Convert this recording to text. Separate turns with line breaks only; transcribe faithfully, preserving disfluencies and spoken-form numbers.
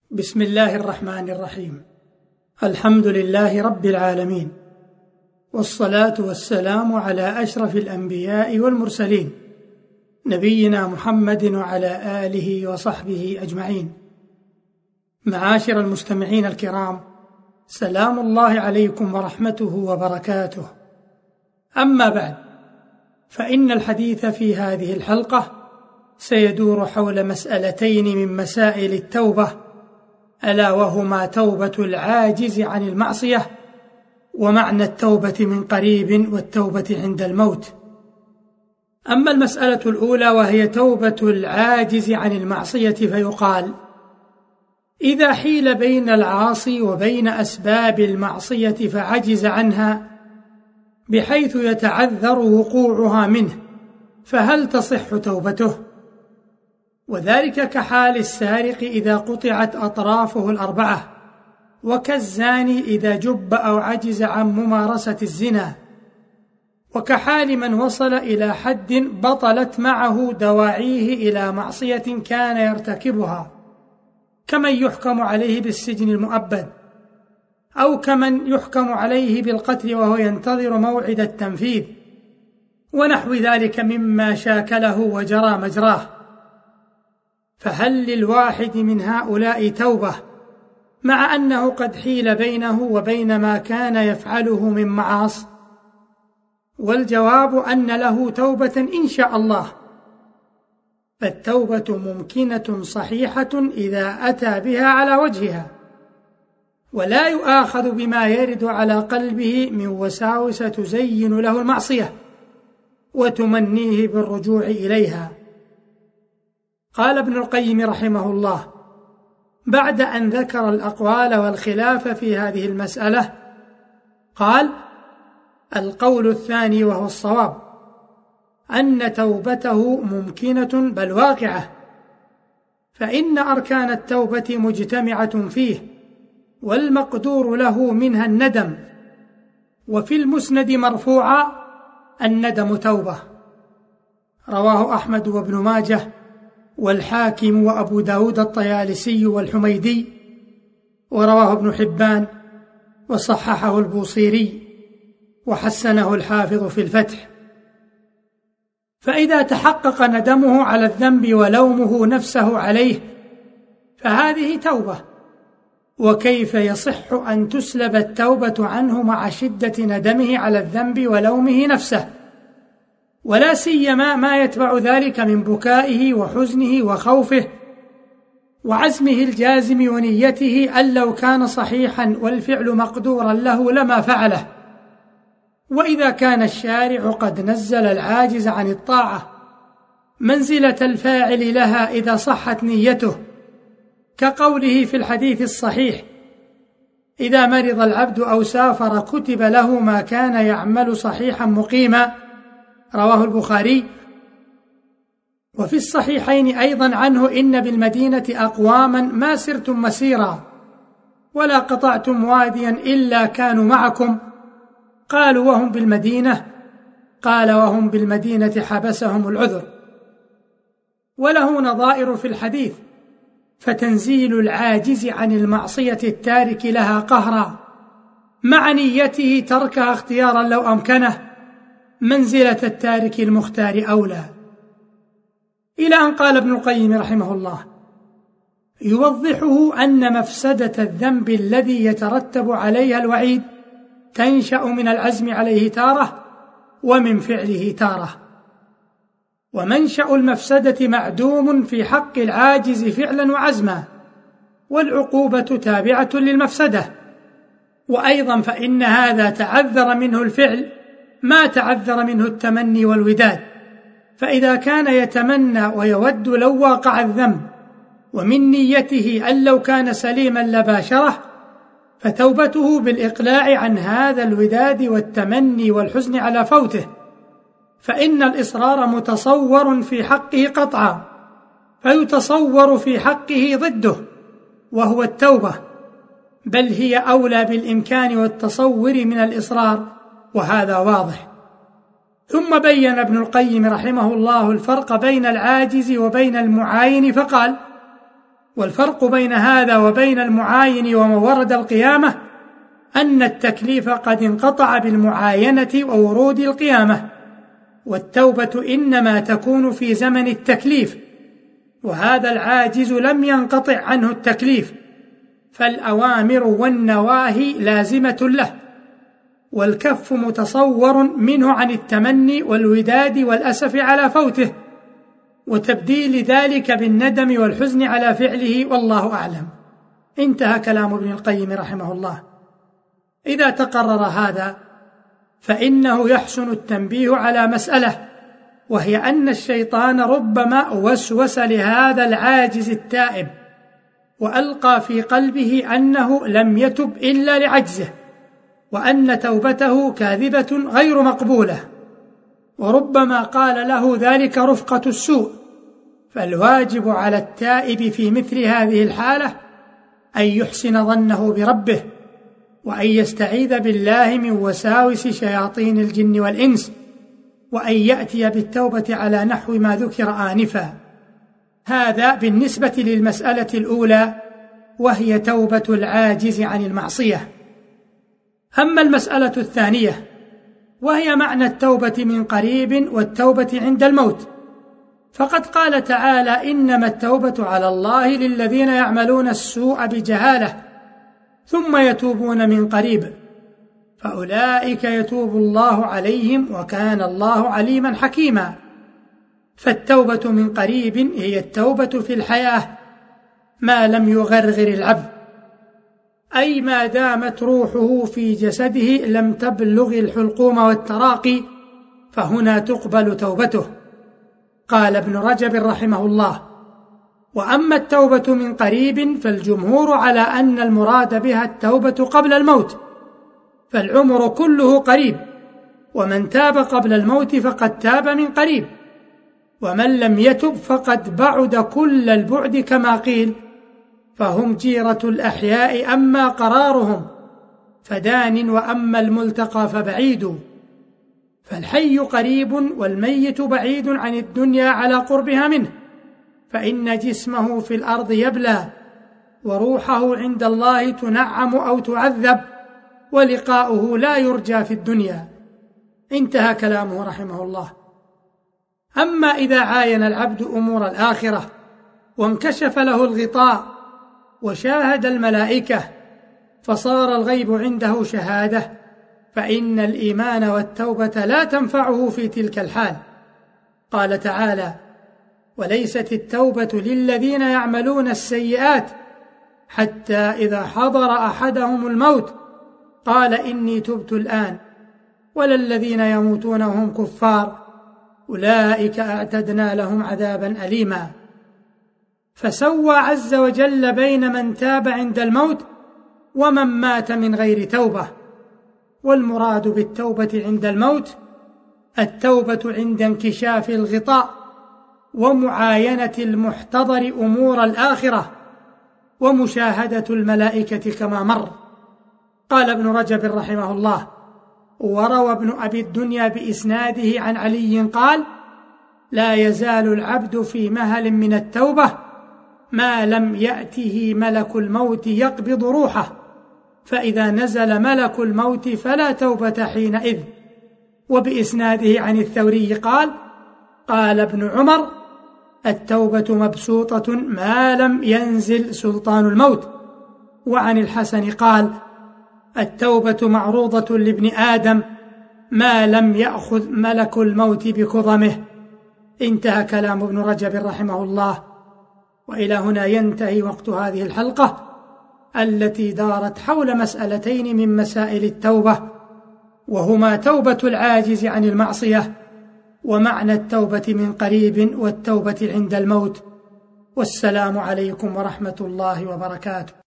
بسم الله الرحمن الرحيم. الحمد لله رب العالمين، والصلاة والسلام على أشرف الأنبياء والمرسلين، نبينا محمد وعلى آله وصحبه أجمعين. معاشر المستمعين الكرام، سلام الله عليكم ورحمته وبركاته. أما بعد، فإن الحديث في هذه الحلقة سيدور حول مسألتين من مسائل التوبة، ألا وهما توبة العاجز عن المعصية، ومعنى التوبة من قريب والتوبة عند الموت. أما المسألة الأولى وهي توبة العاجز عن المعصية، فيقال: إذا حيل بين العاصي وبين أسباب المعصية فعجز عنها بحيث يتعذر وقوعها منه، فهل تصح توبته؟ وذلك كحال السارق إذا قطعت أطرافه الأربعة، وكالزاني إذا جب أو عجز عن ممارسة الزنا، وكحال من وصل إلى حد بطلت معه دواعيه إلى معصية كان يرتكبها، كمن يحكم عليه بالسجن المؤبد، أو كمن يحكم عليه بالقتل وهو ينتظر موعد التنفيذ، ونحو ذلك مما شاكله وجرى مجراه. فهل للواحد من هؤلاء توبة مع أنه قد حيل بينه وبين ما كان يفعله من معاصي؟ والجواب أن له توبة إن شاء الله. فالتوبة ممكنة صحيحة إذا أتى بها على وجهها، ولا يؤاخذ بما يرد على قلبه من وساوس تزين له المعصية وتمنيه بالرجوع إليها. قال ابن القيم رحمه الله بعد أن ذكر الأقوال والخلاف في هذه المسألة، قال: القول الثاني وهو الصواب أن توبته ممكنة بل واقعة، فإن أركان التوبة مجتمعة فيه، والمقدور له منها الندم. وفي المسند مرفوعا: الندم توبة. رواه أحمد وابن ماجه والحاكم وأبو داود الطيالسي والحميدي، ورواه ابن حبان وصححه البوصيري وحسنه الحافظ في الفتح. فإذا تحقق ندمه على الذنب ولومه نفسه عليه فهذه توبة. وكيف يصح أن تسلب التوبة عنه مع شدة ندمه على الذنب ولومه نفسه، ولا سيما ما يتبع ذلك من بكائه وحزنه وخوفه وعزمه الجازم ونيته أن لو كان صحيحا والفعل مقدورا له لما فعله. وإذا كان الشارع قد نزل العاجز عن الطاعة منزلة الفاعل لها إذا صحت نيته، كقوله في الحديث الصحيح: إذا مرض العبد أو سافر كتب له ما كان يعمل صحيحا مقيما، رواه البخاري. وفي الصحيحين أيضا عنه: إن بالمدينة أقواما ما سرتم مسيرا ولا قطعتم واديا إلا كانوا معكم. قالوا: وهم بالمدينة؟ قال: وهم بالمدينة حبسهم العذر. وله نظائر في الحديث: فتنزيل العاجز عن المعصية التارك لها قهرا مع نيته تركها اختيارا لو أمكنه منزلة التارك المختار أولى. إلى أن قال ابن القيم رحمه الله: يوضحه أن مفسدة الذنب الذي يترتب عليها الوعيد تنشأ من العزم عليه تارة ومن فعله تارة، ومنشأ المفسدة معدوم في حق العاجز فعلا وعزما، والعقوبة تابعة للمفسدة. وأيضا فإن هذا تعذر منه الفعل ما تعذر منه التمني والوداد، فإذا كان يتمنى ويود لو واقع الذنب ومن نيته أن لو كان سليما لباشره، فتوبته بالإقلاع عن هذا الوداد والتمني والحزن على فوته، فإن الإصرار متصور في حقه قطعا، فيتصور في حقه ضده وهو التوبة، بل هي أولى بالإمكان والتصور من الإصرار، وهذا واضح. ثم بين ابن القيم رحمه الله الفرق بين العاجز وبين المعاين، فقال: والفرق بين هذا وبين المعاين ومورد القيامة أن التكليف قد انقطع بالمعاينة وورود القيامة، والتوبة إنما تكون في زمن التكليف، وهذا العاجز لم ينقطع عنه التكليف، فالأوامر والنواهي لازمة له، والكف متصور منه عن التمني والوداد والأسف على فوته، وتبديل ذلك بالندم والحزن على فعله، والله أعلم. انتهى كلام ابن القيم رحمه الله. إذا تقرر هذا فإنه يحسن التنبيه على مسألة، وهي أن الشيطان ربما وسوس لهذا العاجز التائب وألقى في قلبه أنه لم يتب إلا لعجزه، وأن توبته كاذبة غير مقبولة، وربما قال له ذلك رفقة السوء. فالواجب على التائب في مثل هذه الحالة أن يحسن ظنه بربه، وأن يستعيذ بالله من وساوس شياطين الجن والإنس، وأن يأتي بالتوبة على نحو ما ذكر آنفا. هذا بالنسبة للمسألة الأولى، وهي توبة العاجز عن المعصية. أما المسألة الثانية، وهي معنى التوبة من قريب والتوبة عند الموت، فقد قال تعالى: إنما التوبة على الله للذين يعملون السوء بجهالة ثم يتوبون من قريب فأولئك يتوب الله عليهم وكان الله عليما حكيما. فالتوبة من قريب هي التوبة في الحياة ما لم يغرغر العبد، أي ما دامت روحه في جسده لم تبلغ الحلقوم والتراقي، فهنا تقبل توبته. قال ابن رجب رحمه الله: وأما التوبة من قريب فالجمهور على أن المراد بها التوبة قبل الموت، فالعمر كله قريب، ومن تاب قبل الموت فقد تاب من قريب، ومن لم يتب فقد بعد كل البعد كما قيل: فهم جيرة الأحياء أما قرارهم فدان وأما الملتقى فبعيد. فالحي قريب والميت بعيد عن الدنيا على قربها منه، فإن جسمه في الأرض يبلى، وروحه عند الله تنعم أو تعذب، ولقاؤه لا يرجى في الدنيا. انتهى كلامه رحمه الله. أما إذا عاين العبد أمور الآخرة وانكشف له الغطاء وشاهد الملائكة فصار الغيب عنده شهادة، فإن الإيمان والتوبة لا تنفعه في تلك الحال. قال تعالى: وليست التوبة للذين يعملون السيئات حتى إذا حضر أحدهم الموت قال إني تبت الآن، ولا الذين يموتون وهم كفار أولئك أعتدنا لهم عذابا أليما. فسوى عز وجل بين من تاب عند الموت ومن مات من غير توبة. والمراد بالتوبة عند الموت التوبة عند انكشاف الغطاء ومعاينة المحتضر أمور الآخرة ومشاهدة الملائكة كما مر. قال ابن رجب رحمه الله: وروى ابن أبي الدنيا بإسناده عن علي قال: لا يزال العبد في مهل من التوبة ما لم يأته ملك الموت يقبض روحه، فإذا نزل ملك الموت فلا توبة حينئذ. وبإسناده عن الثوري قال: قال ابن عمر: التوبة مبسوطة ما لم ينزل سلطان الموت. وعن الحسن قال: التوبة معروضة لابن آدم ما لم يأخذ ملك الموت بكظمه. انتهى كلام ابن رجب رحمه الله. وإلى هنا ينتهي وقت هذه الحلقة التي دارت حول مسألتين من مسائل التوبة، وهما توبة العاجز عن المعصية، ومعنى التوبة من قريب، والتوبة عند الموت. والسلام عليكم ورحمة الله وبركاته.